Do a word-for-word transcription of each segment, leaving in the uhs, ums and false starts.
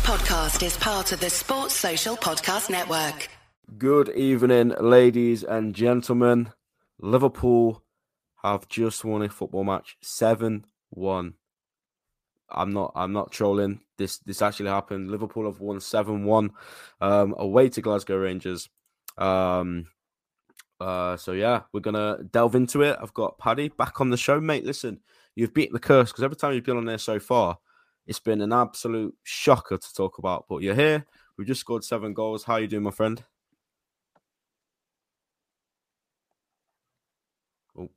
podcast is part of the Sports Social Podcast Network. Good evening, ladies and gentlemen. Liverpool have just won a football match, seven one. I'm not I'm not trolling. This this actually happened. Liverpool have won seven one um, away to Glasgow Rangers. Um, uh, so, yeah, we're going to delve into it. I've got Paddy back on the show. Mate, listen, you've beat the curse because every time you've been on there so far, it's been an absolute shocker to talk about. But you're here. We've just scored seven goals. How are you doing, my friend? Oh.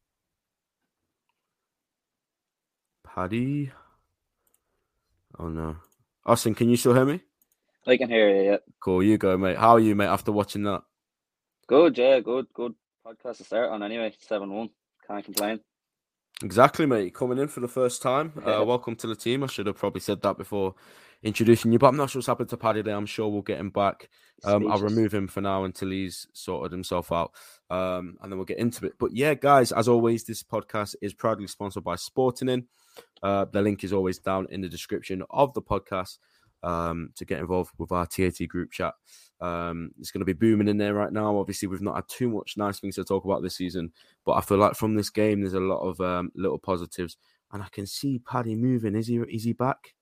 Paddy? Oh, no. Austin, can you still hear me? I can hear you, yeah. Cool, you go, mate. How are you, mate, after watching that? Good, yeah, good, good podcast to start on anyway. seven one. Can't complain. Exactly, mate. Coming in for the first time. Yeah. Uh, welcome to the team. I should have probably said that before introducing you, but I'm not sure what's happened to Paddy there. I'm sure we'll get him back. Um, I'll remove him for now until he's sorted himself out, um, and then we'll get into it. But yeah, guys, as always, this podcast is proudly sponsored by Sporting. Uh, the link is always down in the description of the podcast um, to get involved with our T A T group chat. Um, it's going to be booming in there right now. Obviously, we've not had too much nice things to talk about this season, but I feel like from this game, there's a lot of um, little positives. And I can see Paddy moving. Is he? Is he back?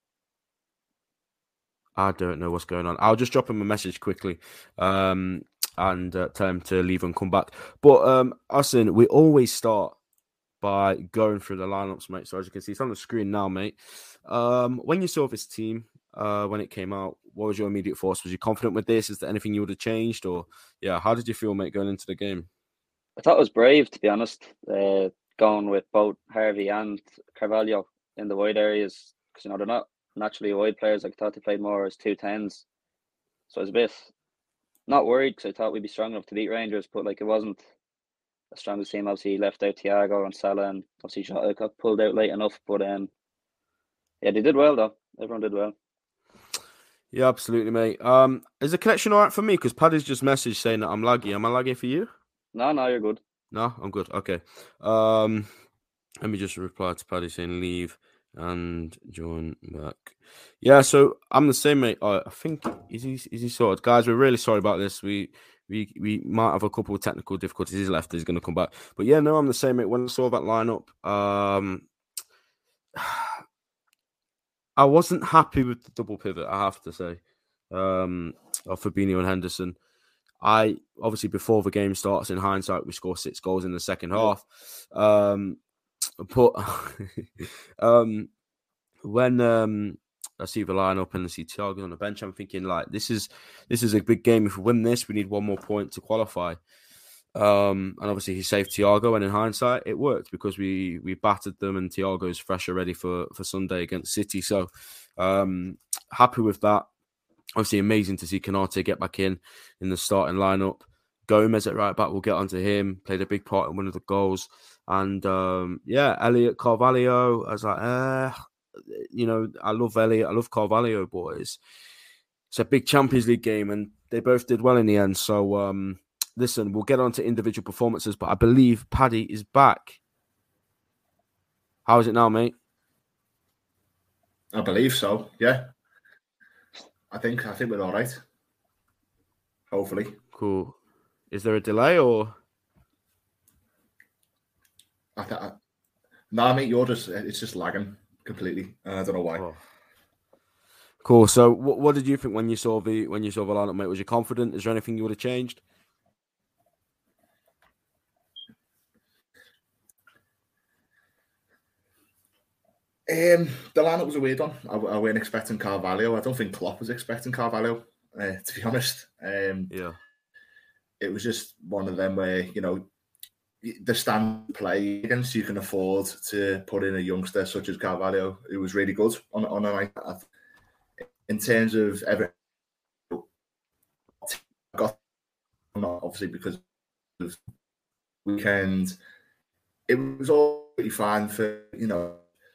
I don't know what's going on. I'll just drop him a message quickly um, and uh, tell him to leave and come back. But um, Austin, we always start by going through the lineups, mate. So as you can see, it's on the screen now, mate. Um, when you saw this team, uh, when it came out, what was your immediate thoughts? Was you confident with this? Is there anything you would have changed? Or, yeah, how did you feel, mate, going into the game? I thought it was brave, to be honest, uh, going with both Harvey and Carvalho in the wide areas. Because, you know, they're not naturally wide players. I thought they played more as two tens. So I was a bit not worried because I thought we'd be strong enough to beat Rangers, but, like, it wasn't the strongest team. Obviously, he left out Thiago and Salah, and obviously Jota got pulled out late enough. But, um, yeah, they did well, though. Everyone did well. Yeah, absolutely, mate. Um, is the connection all right for me? Because Paddy's just messaged saying that I'm laggy. Am I laggy for you? No, no, you're good. No, I'm good. Okay. Um, let me just reply to Paddy saying leave and join back. Yeah, so I'm the same, mate. Uh, I think is he is he sorted? Guys, we're really sorry about this. We we we might have a couple of technical difficulties. He's left. He's going to come back. But yeah, no, I'm the same, mate. When I saw that lineup, um. I wasn't happy with the double pivot, I have to say, um, of Fabinho and Henderson. I obviously before the game starts, in hindsight, we score six goals in the second half. Um, but um, when um, I see the lineup and I see Thiago on the bench, I'm thinking like this is this is a big game. If we win this, we need one more point to qualify. Um, and obviously he saved Thiago, and in hindsight it worked because we we battered them, and Thiago's fresh already for for Sunday against City. So um, happy with that. Obviously amazing to see Konate get back in in the starting lineup. Gomez at right back, we'll get onto him, played a big part in one of the goals. And um, yeah, Elliot Carvalho, I was like, eh, you know, I love Elliot, I love Carvalho, boys. It's a big Champions League game, and they both did well in the end. So um listen, we'll get on to individual performances, but I believe Paddy is back. How is it now, mate? I believe so, yeah. I think I think we're all right. Hopefully. Cool. Is there a delay or? I th- I, no, mate, you're just, it's just lagging completely. Uh, I don't know why. Oh. Cool. So what, what did you think when you saw the when you saw the lineup, mate? Was you confident? Is there anything you would have changed? Um, the lineup was a weird one. I, I weren't expecting Carvalho. I don't think Klopp was expecting Carvalho, uh, to be honest. Um, yeah. It was just one of them where, you know, the stand play against, you can afford to put in a youngster such as Carvalho, who was really good on, on a night. In terms of every, got obviously because of weekend, it was all pretty fine for, you know,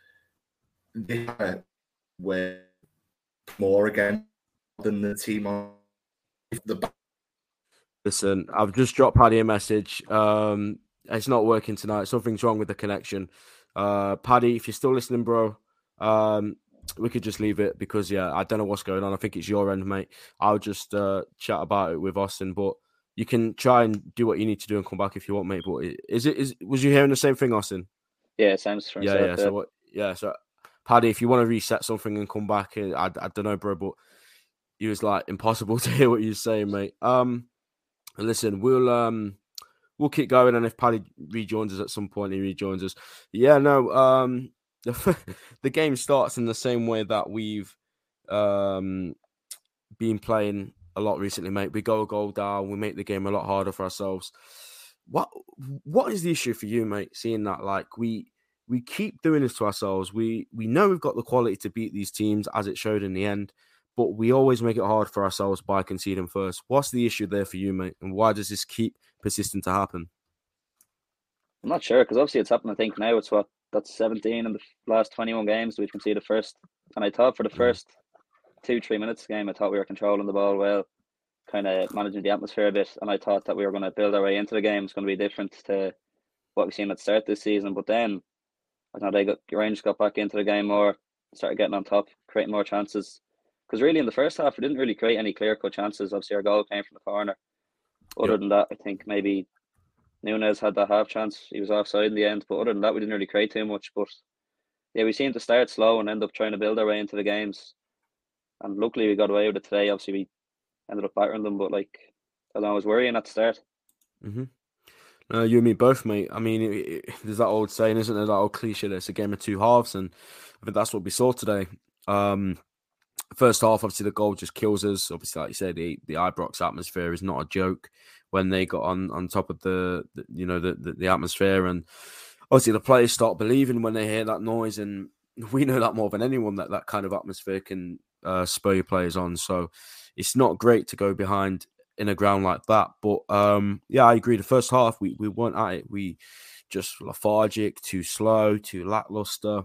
where more again than the team on the back. Listen, I've just dropped Paddy a message. Um, it's not working tonight. Something's wrong with the connection. Uh, Paddy, if you're still listening, bro, um, we could just leave it because, yeah, I don't know what's going on. I think it's your end, mate. I'll just uh, chat about it with Austin, but you can try and do what you need to do and come back if you want, mate. But is it? Is was you hearing the same thing, Austin? Yeah, same for yeah, myself, yeah. So what? Yeah, so Paddy, if you want to reset something and come back, I, I don't know, bro, but it was like impossible to hear what you're saying, mate. Um, listen, we'll um. We'll keep going, and if Paddy rejoins us at some point, he rejoins us. Yeah, no, um, the, the game starts in the same way that we've um, been playing a lot recently, mate. We go a goal down, we make the game a lot harder for ourselves. What What is the issue for you, mate, seeing that, like, we we keep doing this to ourselves? We, we know we've got the quality to beat these teams, as it showed in the end, but we always make it hard for ourselves by conceding first. What's the issue there for you, mate? And why does this keep persisting to happen? I'm not sure, because obviously it's happened. I think now it's what, that's seventeen in the last twenty-one games we've conceded first. And I thought for the first two, three minutes of the game, I thought we were controlling the ball well, kind of managing the atmosphere a bit. And I thought that we were going to build our way into the game. It's going to be different to what we've seen at the start this season. But then, I know they got, Rangers got back into the game more, started getting on top, creating more chances. Because really in the first half, we didn't really create any clear-cut chances. Obviously, our goal came from the corner. Other yep. than that, I think maybe Nunes had that half chance. He was offside in the end. But other than that, we didn't really create too much. But yeah, we seemed to start slow and end up trying to build our way into the games. And luckily, we got away with it today. Obviously, we ended up battering them. But like, I don't know, I was worrying at the start. Mm-hmm. Uh, you and me both, mate. I mean, it, it, there's that old saying, isn't there? That old cliche that it's a game of two halves. And I think that's what we saw today. Um, First half, obviously, the goal just kills us. Obviously, like you said, the, the Ibrox atmosphere is not a joke when they got on, on top of the, the you know, the, the, the atmosphere. And obviously, the players start believing when they hear that noise. And we know that more than anyone, that that kind of atmosphere can uh, spur your players on. So it's not great to go behind in a ground like that. But um, yeah, I agree. The first half, we, we weren't at it. We just lethargic, too slow, too lackluster,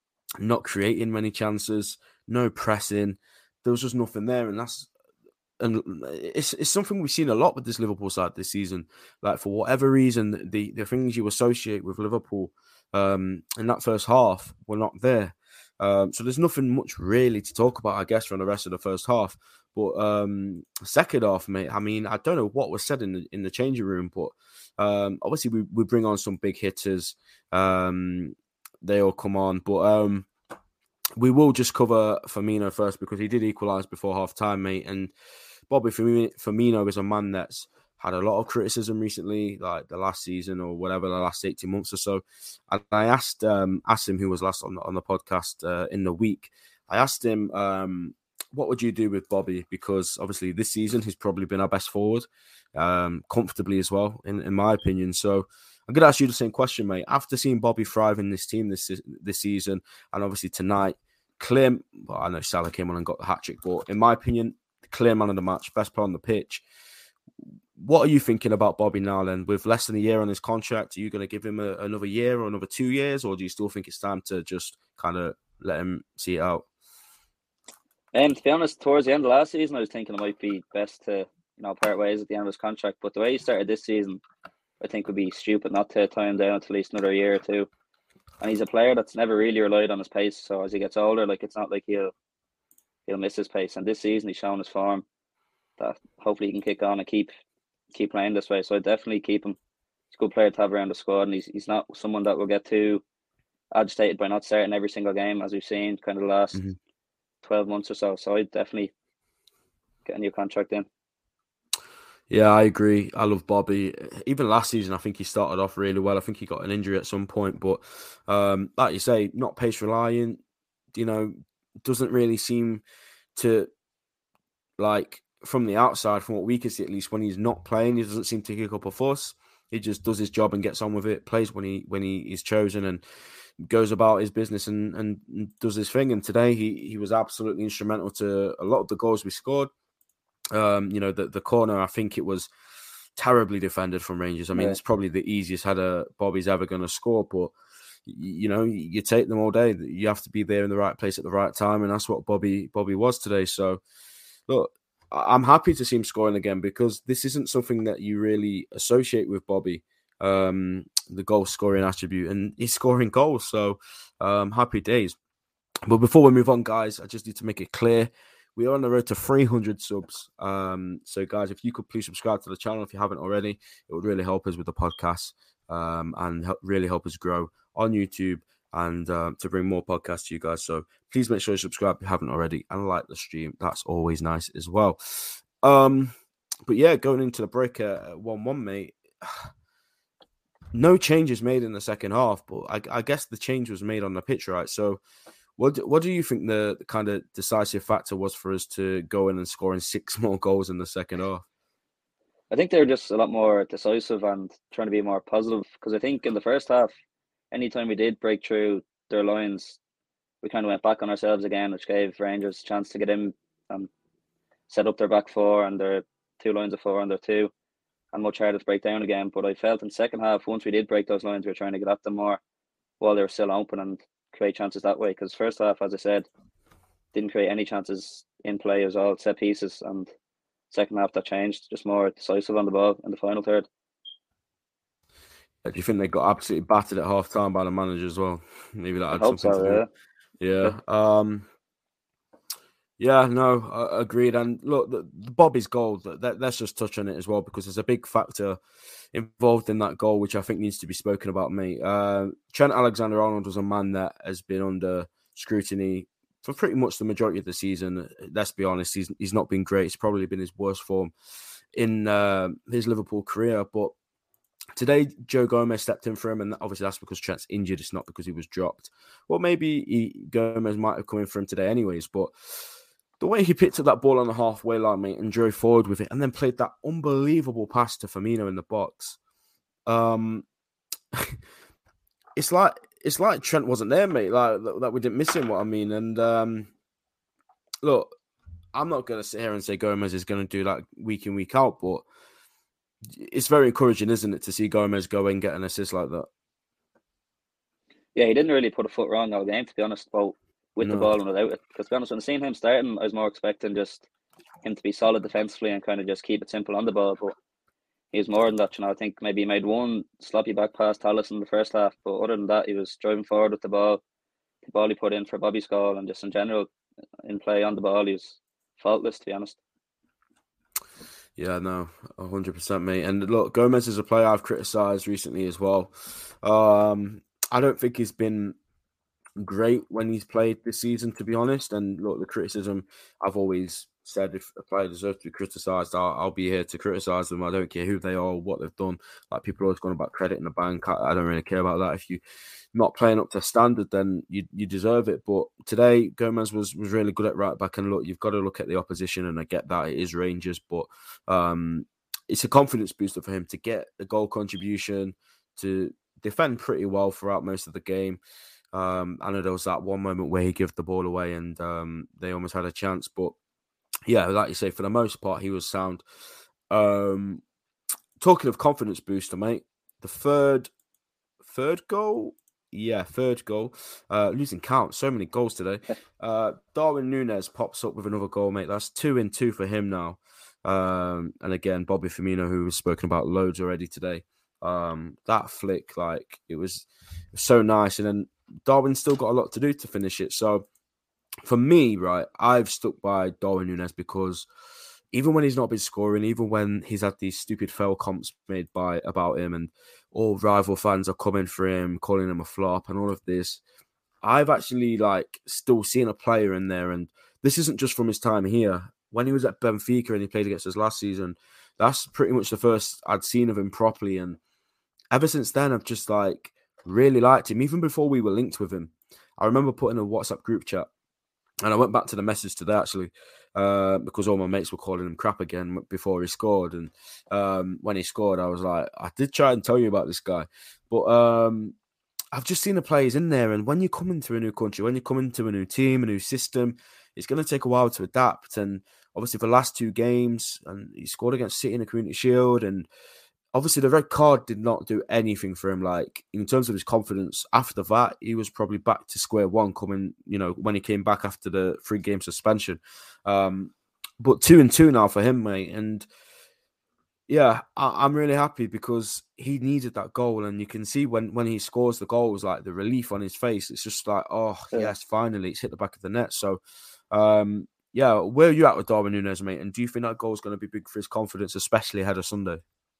not creating many chances. No pressing. There was just nothing there, and that's and it's it's something we've seen a lot with this Liverpool side this season. Like, for whatever reason, the the things you associate with Liverpool um, in that first half were not there. Um, so there's nothing much really to talk about, I guess, from the rest of the first half. But um, second half, mate, I mean, I don't know what was said in the in the changing room, but um, obviously we we bring on some big hitters. Um, they all come on, but. Um, We will just cover Firmino first because he did equalise before half-time, mate. And Bobby Firmino is a man that's had a lot of criticism recently, like the last season or whatever, the last eighteen months or so. And I asked um, asked him, who was last on the, on the podcast uh, in the week, I asked him, um, what would you do with Bobby? Because obviously this season he's probably been our best forward, um, comfortably as well, in, in my opinion. So I'm going to ask you the same question, mate. After seeing Bobby thrive in this team this this season, and obviously tonight, clear, well, I know Salah came on and got the hat-trick, but in my opinion, clear man of the match, best player on the pitch. What are you thinking about Bobby now then? With less than a year on his contract, are you going to give him a, another year or another two years, or do you still think it's time to just kind of let him see it out? And to be honest, towards the end of last season, I was thinking it might be best to, you know, part ways at the end of his contract. But the way he started this season, I think would be stupid not to tie him down to at least another year or two. And he's a player that's never really relied on his pace. So as he gets older, like, it's not like he'll he'll miss his pace. And this season he's shown his form that hopefully he can kick on and keep keep playing this way. So I definitely keep him. He's a good player to have around the squad, and he's he's not someone that will get too agitated by not starting every single game, as we've seen kind of the last mm-hmm. twelve months or so. So I'd definitely get a new contract in. Yeah, I agree. I love Bobby. Even last season, I think he started off really well. I think he got an injury at some point, but um, like you say, not pace reliant. You know, doesn't really seem to, like, from the outside, from what we can see at least, when he's not playing, he doesn't seem to kick up a fuss. He just does his job and gets on with it. Plays when he when he is chosen and goes about his business and, and does his thing. And today, he he was absolutely instrumental to a lot of the goals we scored. Um, you know, the, the corner, I think it was terribly defended from Rangers. I mean, yeah. It's probably the easiest header Bobby's ever going to score, but, you know, you take them all day. You have to be there in the right place at the right time, and that's what Bobby Bobby was today. So, look, I'm happy to see him scoring again because this isn't something that you really associate with Bobby, um, the goal-scoring attribute, and he's scoring goals, so um, happy days. But before we move on, guys, I just need to make it clear. We are on the road to three hundred subs. Um, so, guys, if you could please subscribe to the channel if you haven't already, it would really help us with the podcast um, and help, really help us grow on YouTube and uh, to bring more podcasts to you guys. So please make sure you subscribe if you haven't already and like the stream. That's always nice as well. Um, but, yeah, going into the break at one one, mate, no changes made in the second half, but I, I guess the change was made on the pitch, right? So, What do, what do you think the, the kind of decisive factor was for us to go in and scoring six more goals in the second half? I think they're just a lot more decisive and trying to be more positive, because I think in the first half, anytime we did break through their lines, we kind of went back on ourselves again, which gave Rangers a chance to get in and set up their back four and their two lines of four and their two, and much harder to break down again. But I felt in the second half, once we did break those lines, we were trying to get at them more while they were still open and create chances that way, because first half, as I said, didn't create any chances in play. It was all set pieces, and second half that changed, just more decisive on the ball in the final third. Do you think they got absolutely battered at half time by the manager as well? Maybe that had I hope something so, to do. yeah. Yeah. Um, yeah, no, uh, agreed. And look, the, the Bobby's goal, that, let's just touch on it as well, because there's a big factor involved in that goal, which I think needs to be spoken about, mate. Uh, Trent Alexander-Arnold was a man that has been under scrutiny for pretty much the majority of the season. Let's be honest, he's he's not been great. It's probably been his worst form in uh, his Liverpool career. But today, Joe Gomez stepped in for him, and obviously that's because Trent's injured. It's not because he was dropped. Well, maybe he, Gomez might have come in for him today anyways, but the way he picked up that ball on the halfway line, mate, and drove forward with it, and then played that unbelievable pass to Firmino in the box. Um, it's like it's like Trent wasn't there, mate. Like that we didn't miss him. What I mean, and um, look, I'm not going to sit here and say Gomez is going to do that week in week out, but it's very encouraging, isn't it, to see Gomez go and get an assist like that? Yeah, he didn't really put a foot wrong all game, to be honest, but with no. the ball and without it. Because to be honest, when I seen him starting, I was more expecting just him to be solid defensively and kind of just keep it simple on the ball. But he was more than that. You know, I think maybe he made one sloppy back pass to Alisson in the first half, but other than that, he was driving forward with the ball. The ball he put in for Bobby's goal, and just in general, in play on the ball, he was faultless, to be honest. Yeah, no, one hundred percent, mate. And look, Gomez is a player I've criticised recently as well. Um, I don't think he's been great when he's played this season, to be honest. And look, the criticism, I've always said, if a player deserves to be criticised, I'll, I'll be here to criticise them. I don't care who they are or what they've done. Like, people are always going about credit in the bank. I, I don't really care about that. If you're not playing up to standard, then you you deserve it. But today, Gomez was was really good at right back. And look, you've got to look at the opposition, and I get that it is Rangers, but um, it's a confidence booster for him to get a goal contribution, to defend pretty well throughout most of the game. Um, I know there was that one moment where he gave the ball away and um, they almost had a chance. But yeah, like you say, for the most part, he was sound. Um, talking of confidence booster, mate, the third third goal, yeah, third goal. Uh, losing count, so many goals today. Uh, Darwin Núñez pops up with another goal, mate. That's two in two for him now. Um, and again, Bobby Firmino, who was spoken about loads already today. Um, that flick, like, it was, it was so nice. And then Darwin still got a lot to do to finish it. So for me, right, I've stuck by Darwin Núñez because even when he's not been scoring, even when he's had these stupid foul comps made by about him and all rival fans are coming for him, calling him a flop and all of this, I've actually like still seen a player in there. And this isn't just from his time here. When he was at Benfica and he played against us last season, that's pretty much the first I'd seen of him properly. And ever since then, I've just like really liked him, even before we were linked with him. I remember putting a WhatsApp group chat, and I went back to the message today actually, uh, because all my mates were calling him crap again before he scored. And um, when he scored, I was like, I did try and tell you about this guy, but um, I've just seen the players in there. And when you come into a new country, when you come into a new team, a new system, it's going to take a while to adapt. And obviously, for the last two games, and he scored against City in the Community Shield, and obviously, the red card did not do anything for him. Like, in terms of his confidence, after that, he was probably back to square one coming, you know, when he came back after the three-game suspension. Um, but two and two now for him, mate. And yeah, I, I'm really happy because he needed that goal, and you can see when when he scores the goals, like the relief on his face. It's just like, oh Yeah. yes, finally, it's hit the back of the net. So, um, yeah, where are you at with Darwin Núñez, mate? And do you think that goal is going to be big for his confidence, especially ahead of Sunday?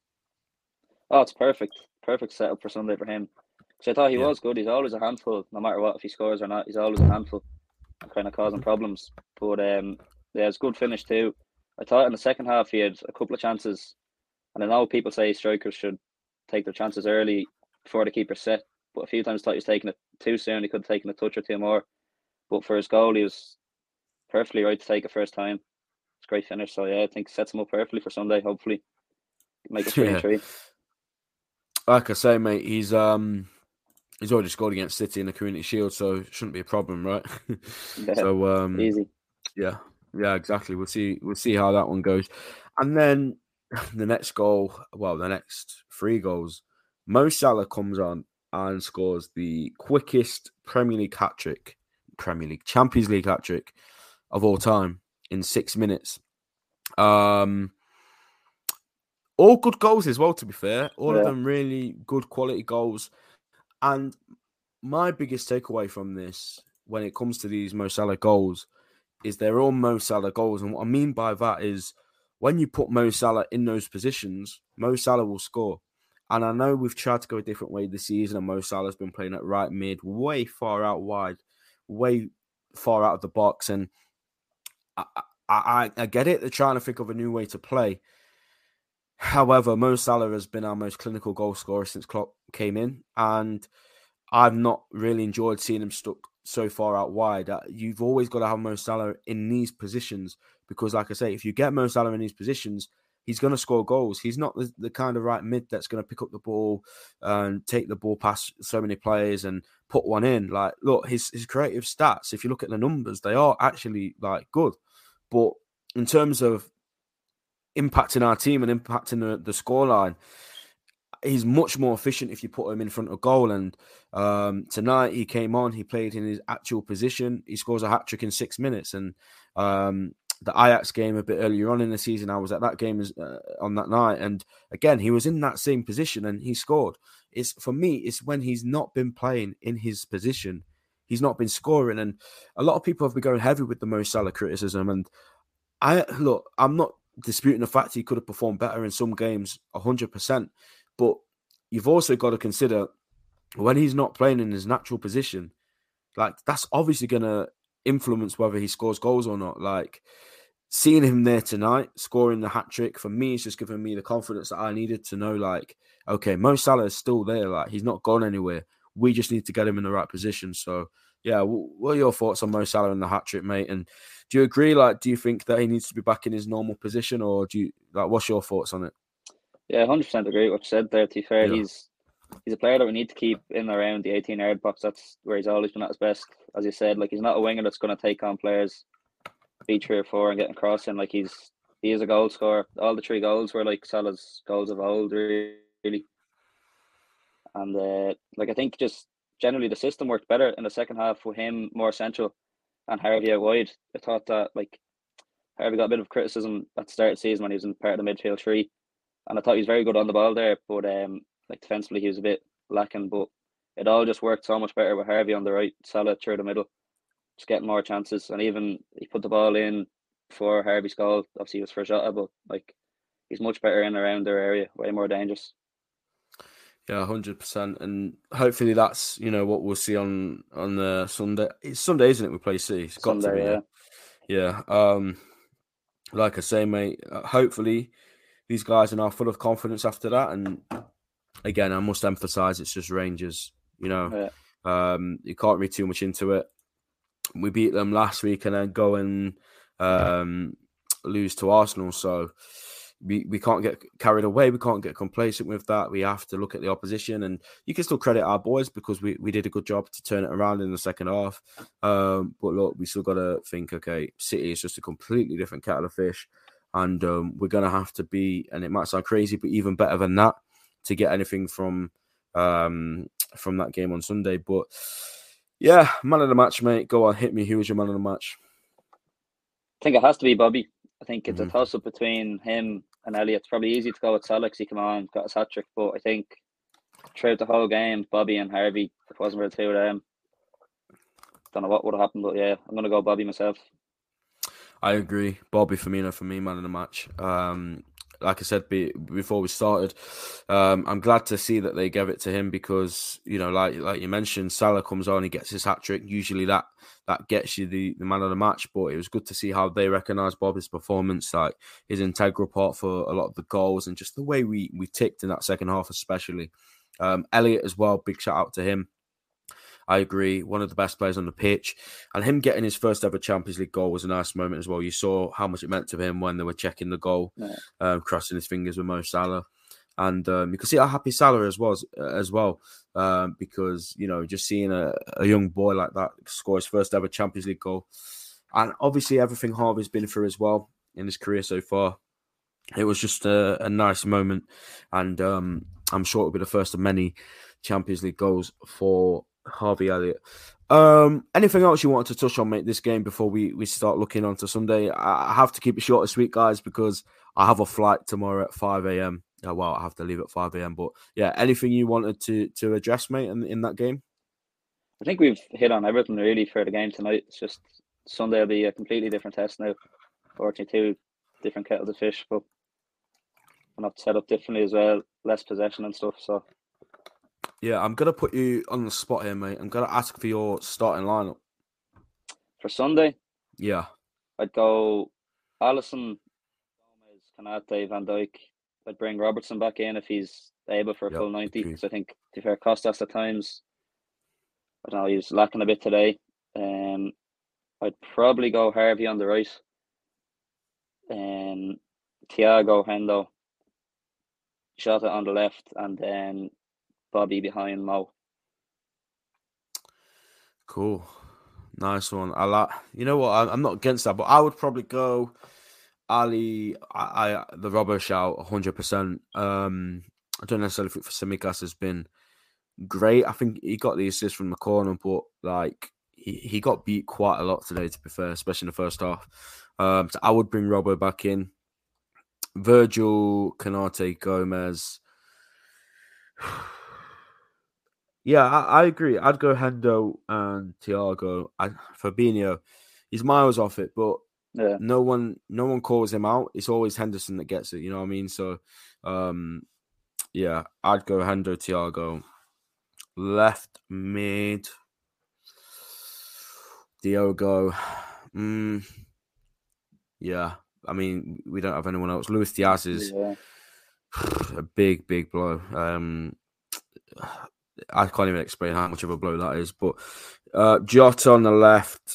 Oh, it's perfect. Perfect setup for Sunday for him. Because I thought he Yeah. was good. He's always a handful, no matter what, if he scores or not. He's always a handful, kind of causing problems. But um, yeah, it's a good finish too. I thought in the second half he had a couple of chances. And I know people say strikers should take their chances early before the keeper's set. But a few times I thought he was taking it too soon. He could have taken a touch or two more. But for his goal, he was perfectly right to take it first time. It's a great finish. So yeah, I think sets him up perfectly for Sunday, hopefully. Make it three Yeah. and three. Like I say, mate, he's um he's already scored against City in the Community Shield, so it shouldn't be a problem, right? Yeah, so um, easy. yeah, yeah, exactly. We'll see. We'll see how that one goes, and then the next goal. Well, the next three goals. Mo Salah comes on and scores the quickest Premier League hat trick, Premier League Champions League hat trick of all time in six minutes. Um. All good goals as well, to be fair. All Yeah. of them really good quality goals. And my biggest takeaway from this, when it comes to these Mo Salah goals, is they're all Mo Salah goals. And what I mean by that is when you put Mo Salah in those positions, Mo Salah will score. And I know we've tried to go a different way this season, and Mo Salah's been playing at right mid, way far out wide, way far out of the box. And I, I, I get it. They're trying to think of a new way to play. However, Mo Salah has been our most clinical goal scorer since Klopp came in, and I've not really enjoyed seeing him stuck so far out wide. Uh, you've always got to have Mo Salah in these positions because, like I say, if you get Mo Salah in these positions, he's going to score goals. He's not the, the kind of right mid that's going to pick up the ball and take the ball past so many players and put one in. Like, look, his his creative stats, if you look at the numbers, they are actually like good, but in terms of impacting our team and impacting the, the scoreline, he's much more efficient if you put him in front of goal. And um, tonight he came on, he played in his actual position. He scores a hat-trick in six minutes. And um, the Ajax game a bit earlier on in the season, I was at that game uh, on that night. And again, he was in that same position and he scored. It's for me, it's when he's not been playing in his position, he's not been scoring. And a lot of people have been going heavy with the Mo Salah criticism. And I look, I'm not disputing the fact he could have performed better in some games, one hundred percent. But you've also got to consider when he's not playing in his natural position, like that's obviously going to influence whether he scores goals or not. Like seeing him there tonight, scoring the hat trick, for me, it's just given me the confidence that I needed to know, like, okay, Mo Salah is still there. Like he's not gone anywhere. We just need to get him in the right position. So, yeah, what are your thoughts on Mo Salah and the hat trick, mate? And do you agree? Like, do you think that he needs to be back in his normal position, or do you like? What's your thoughts on it? Yeah, one hundred percent agree with what you said there. To be fair, Yeah. he's he's a player that we need to keep in and around the eighteen-yard box. That's where he's always been at his best. As you said, like he's not a winger that's going to take on players, beat three or four, and get across him. Like he's he is a goal scorer. All the three goals were like Salah's goals of old, really. And uh, like I think just generally the system worked better in the second half with him more central and Harvey out wide. I thought that like Harvey got a bit of criticism at the start of the season when he was in part of the midfield three, and I thought he was very good on the ball there, but um like defensively he was a bit lacking. But it all just worked so much better with Harvey on the right, Salah through the middle, just getting more chances. And even he put the ball in for Harvey's goal. Obviously he was for Jota, but like he's much better in around their area, way more dangerous. Yeah, one hundred percent. And hopefully that's, you know, what we'll see on, on the Sunday. It's Sunday, isn't it? We play City. It's got Sunday, to be. Yeah. yeah. Um, like I say, mate, uh, hopefully these guys are now full of confidence after that. And again, I must emphasise it's just Rangers, you know. Yeah. Um, you can't read too much into it. We beat them last week and then go and um, lose to Arsenal. So we, we can't get carried away. We can't get complacent with that. We have to look at the opposition. And you can still credit our boys because we, we did a good job to turn it around in the second half. Um, but look, we still got to think, okay, City is just a completely different kettle of fish. And um, we're going to have to be, and it might sound crazy, but even better than that to get anything from um, from that game on Sunday. But yeah, man of the match, mate. Go on, hit me. Who was your man of the match? I think it has to be Bobby. I think it's mm-hmm. a toss-up between him and Elliott. It's probably easy to go with Salah because he came on, got his hat trick. But I think throughout the whole game, Bobby and Harvey, if it wasn't for the two of them, don't know what would have happened. But yeah, I'm going to go Bobby myself. I agree. Bobby Firmino for me, man of the match. Um, like I said be, before we started, um, I'm glad to see that they gave it to him because, you know, like like you mentioned, Salah comes on, he gets his hat trick. Usually that that gets you the, the man of the match, but it was good to see how they recognise Bobby's performance, like his integral part for a lot of the goals and just the way we we ticked in that second half, especially. Um, Elliott as well, big shout out to him. I agree, one of the best players on the pitch. And him getting his first ever Champions League goal was a nice moment as well. You saw how much it meant to him when they were checking the goal, yeah. um, crossing his fingers with Mo Salah. And um, you can see how happy Salah as well, as well um, because, you know, just seeing a, a young boy like that score his first ever Champions League goal. And obviously everything Harvey's been through as well in his career so far. It was just a, a nice moment. And um, I'm sure it'll be the first of many Champions League goals for Harvey Elliott. Um, anything else you wanted to touch on, mate, this game before we, we start looking on to Sunday? I have to keep it short and sweet, guys, because I have a flight tomorrow at five a.m. Uh, well, I have to leave at five a.m. But yeah, anything you wanted to to address, mate, in, in that game? I think we've hit on everything really for the game tonight. It's just Sunday will be a completely different test now. forty-two different kettles of fish, but I'm not set up differently as well, less possession and stuff, so. Yeah, I'm going to put you on the spot here, mate. I'm going to ask for your starting lineup. For Sunday? Yeah. I'd go Alisson, Gomez, Konate, Van Dijk. I'd bring Robertson back in if he's able for a yep, full ninety. Because I think, to be fair, Costas at times, I don't know, he was lacking a bit today. Um, I'd probably go Harvey on the right. Um, Thiago, Hendo, Jota on the left, and then Bobby behind Mo. Cool. Nice one. I like, you know what? I'm not against that, but I would probably go Ali. I, I the Robbo shout one hundred percent. Um, I don't necessarily think Tsimikas has been great. I think he got the assist from the corner, but like he, he got beat quite a lot today, to be fair, especially in the first half. Um, so I would bring Robbo back in. Virgil, Konate, Gomez. Yeah, I, I agree. I'd go Hendo and Thiago. I, Fabinho, he's miles off it, but yeah. no one no one calls him out. It's always Henderson that gets it, you know what I mean? So, um, yeah, I'd go Hendo, Thiago. Left mid, Diogo. Mm, yeah, I mean, we don't have anyone else. Luis Diaz is yeah. a big, big blow. Um, I can't even explain how much of a blow that is. But uh, Jota on the left.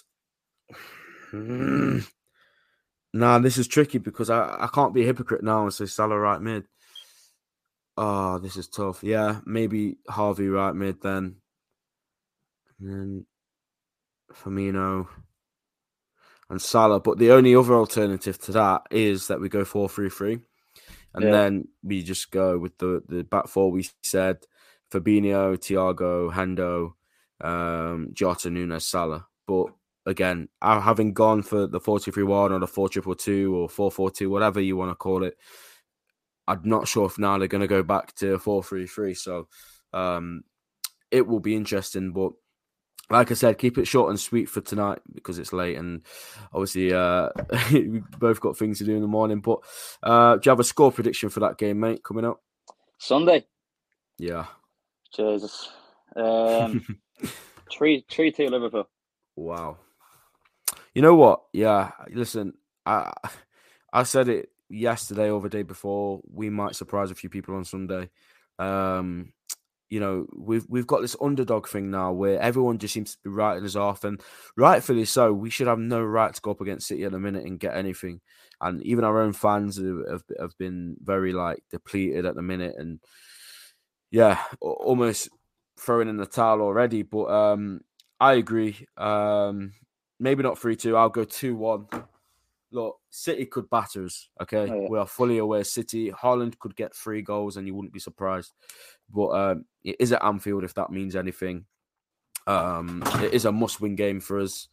Mm. Nah, this is tricky because I, I can't be a hypocrite now and say Salah right mid. Oh, this is tough. Yeah, maybe Harvey right mid then. And then Firmino and Salah. But the only other alternative to that is that we go four three three. And yeah. then we just go with the, the back four we said. Fabinho, Thiago, Hendo, um, Jota, Nunes, Salah. But again, having gone for the four two three one or the four two two or four four two, whatever you want to call it, I'm not sure if now they're going to go back to four three three. So um, it will be interesting. But like I said, keep it short and sweet for tonight because it's late and obviously uh, we both got things to do in the morning. But uh, do you have a score prediction for that game, mate, coming up? Sunday? Yeah. Jesus. Um, three, three, two Liverpool. Wow. You know what? Yeah. Listen, I I said it yesterday or the day before. We might surprise a few people on Sunday. Um, you know, we've we've got this underdog thing now where everyone just seems to be writing us off, and rightfully so. We should have no right to go up against City in a minute and get anything. And even our own fans have have been very like depleted at the minute, and yeah, almost throwing in the towel already. But um, I agree. Um, maybe not three two. I'll go two one. Look, City could batter us, okay? Oh, yeah. We are fully aware City, Haaland could get three goals and you wouldn't be surprised. But um, it is at Anfield, if that means anything. Um, it is a must-win game for us.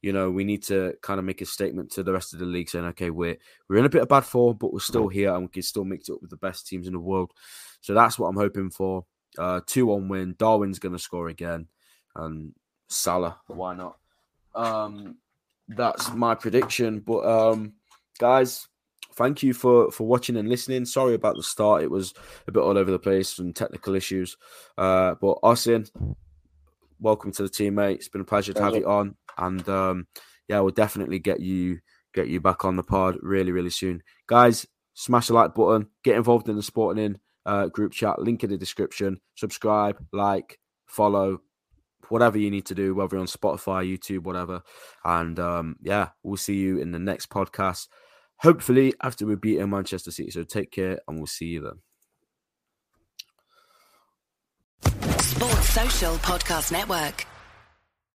you know, we need to kind of make a statement to the rest of the league saying, okay, we're we're in a bit of bad form, but we're still here and we can still mix it up with the best teams in the world. So that's what I'm hoping for. Uh, two one win. Darwin's going to score again, and Salah, why not? Um, that's my prediction. But um, guys, thank you for, for watching and listening. Sorry about the start; it was a bit all over the place, some technical issues. Uh, but Oisin, welcome to the team, mate. It's been a pleasure to have you on, and um, yeah, we'll definitely get you get you back on the pod really, really soon, guys. Smash the like button, get involved in the Sporting In uh, group chat. Link in the description. Subscribe, like, follow, whatever you need to do, whether you're on Spotify, YouTube, whatever. And um, yeah, we'll see you in the next podcast. Hopefully after we beat Manchester City. So take care, and we'll see you then. Sports Social Podcast Network.